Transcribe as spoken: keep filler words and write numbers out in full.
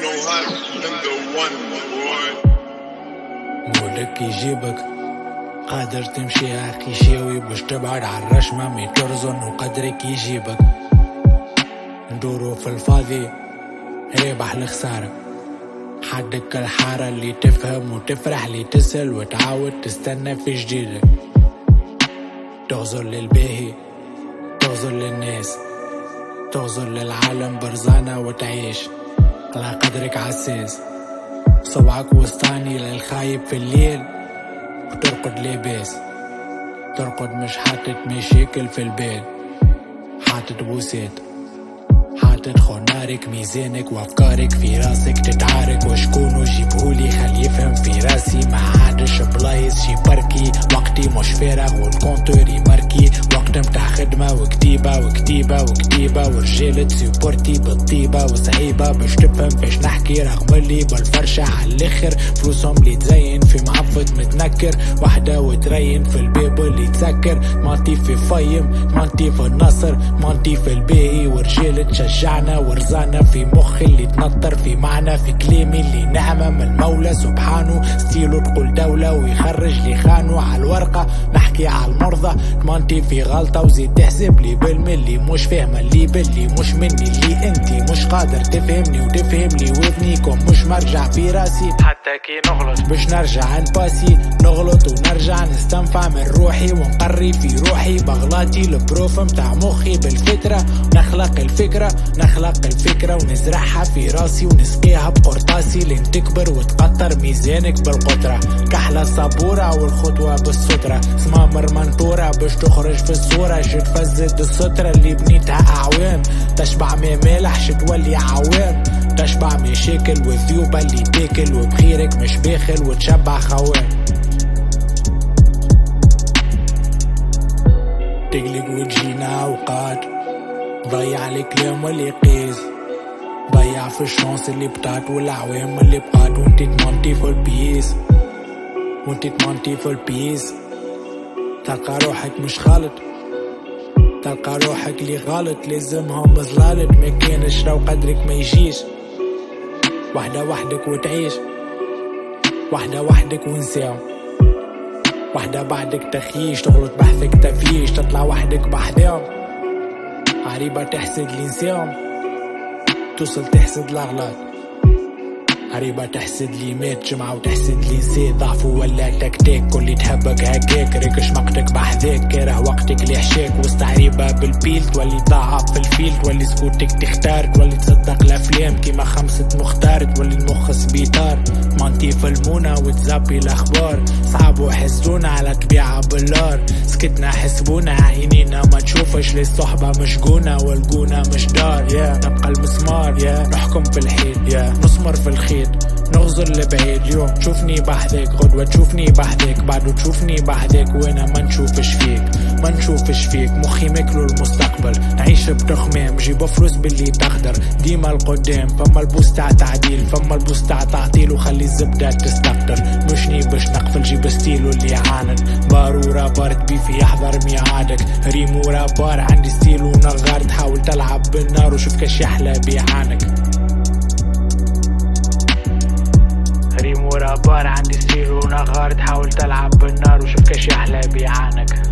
no higher than the one boy. مودك يجيبك قادر تمشي اخي شاوي باش تبعد عالرشمة مي ترزن وقدرك يجيبك. ندورو في الفاضي ربح الخسارة، حدك الحارة اللي تفهم وتفرح اللي تسأل وتعاود تستنى في جديدك. تغزر للباهي تغزر للناس تغزر للعالم برزانة وتعيش على قدرك عساس. صبعك وسطاني للخايب في الليل وترقد لاباس، ترقد مش حاطط مشاكل في البال، حاطط بوسات، حاطط خنارك ميزانك وافكارك في راسك تتعارك. وشكون جيبهولي خلي يفهم في راسي ما عادش بلايص شي بركي. وقتي مش فارغ والكونتور يمركي، وقت متاع خدمة وكتيبة وكتيبة وكتيبة ورجالة سيبورتي بالطيبة وصعيبة باش تفهم فاش نحكي. رغم اللي بالفرشة عالاخر فلوسهم اللي تزين في معفط متنكر، وحدة وترين في الباب اللي تسكر. مانتي في فيم مانتي في النصر مانتي في الباهي، ورجالة تشجعنا ورزانا في مخي اللي تنطر في معنى في كلامي اللي نعمة من المولى سبحانه. ستيلو تقول دولة ويخرج لي خانو على الورقة، نحكي على المرضى مانتي في غلطة وزيد تحسب لي بالملي مش فاهمة اللي باللي مش مني اللي انتي مش قادر تفهمني وتفهم لي وذنيكم مش مرجع في راسي. حتى كي نغلط باش نرجع نباسي نغلط ونرجع نستنفع من روحي ونقري في روحي بغلاتي البروف متاع مخي بالفترة. نخلق الفكرة نخلق الفكرة ونزرعها في راسي ونسقيها بقرطاسي لين تكبر وتقطر ميزانك بالقطرة. كحلة صبورة والخطوة بالسترة، سمامر منطورة باش تخرج في الصورة. شد فزد السترة اللي بنيتها أعوام، تشبع ما مالح شتولي عوام. تشبع مشاكل وذيوبة اللي تاكل وبخيرك مش باخل وتشبع خوام. تقلق وتجينا أوقات ضيع الكلام واللي قيس، ضيع في الشانس اللي بتاعت والعوام اللي بقات. وانتي تمنتي في البيس وانتي تمنتي في البيس، تلقى روحك مش خالط، تلقى روحك اللي غلط. لازمهم بظلالت ما كانش لو قدرك ما يجيش. وحدة وحدك وتعيش، وحدة وحدك ونساهم، وحدة بعدك تخيش. تغلط بحثك تفيش، تطلع وحدك بحدهم. عريبة تحسد لي نساهم، توصل تحسد الأغلاط. عريبة تحسد لي مات جمعة وتحسد لي نسيت. ضعفو ولا تكتيك كل تحبك هكاك، ريكش مقتك بحذاك كاره وقتك اللي حشاك. وسط عريبة بالبيل تولي ضعف في الفيل، تولي سكوتك تختار، تولي تصدق الأفلام كيما خمسة مختار، تولي المخ سبيطار. مانتي في المونة وتزابي الأخبار، صعب وحسدونا على طبيعة بالار. سكتنا حسبونا عينينا ما تشوفش، لي الصحبة مشقونة والقونا مش دار. yeah. نبقى المسمار yeah. نحكم في الحيط yeah. نسمر في الخيط نغزر لبعيد. اليوم تشوفني بحذاك، غدوة تشوفني بحذاك، بعدو تشوفني بحذاك وانا ما نشوفش فيك ما نشوفش فيك. مخي ماكلو المستقبل نعيش بتخمام، جيب فلوس باللي تقدر ديما القدام. فما البوس تاع تعديل فما البوس تاع تعطيل، وخلي الزبدة تستقطر. مشني باش نقفل جيب ستيلو اللي عاند. بارورا بارد بيفي يحضر ميعادك، ريمورا بار عندي ستيلو نغار. تحاول تلعب بالنار وشوف كاش يحلى بيعانك. ريمورا بار عندي ستيلو نغار، تحاول تلعب بالنار وشوف كاش يحلى بيعانك.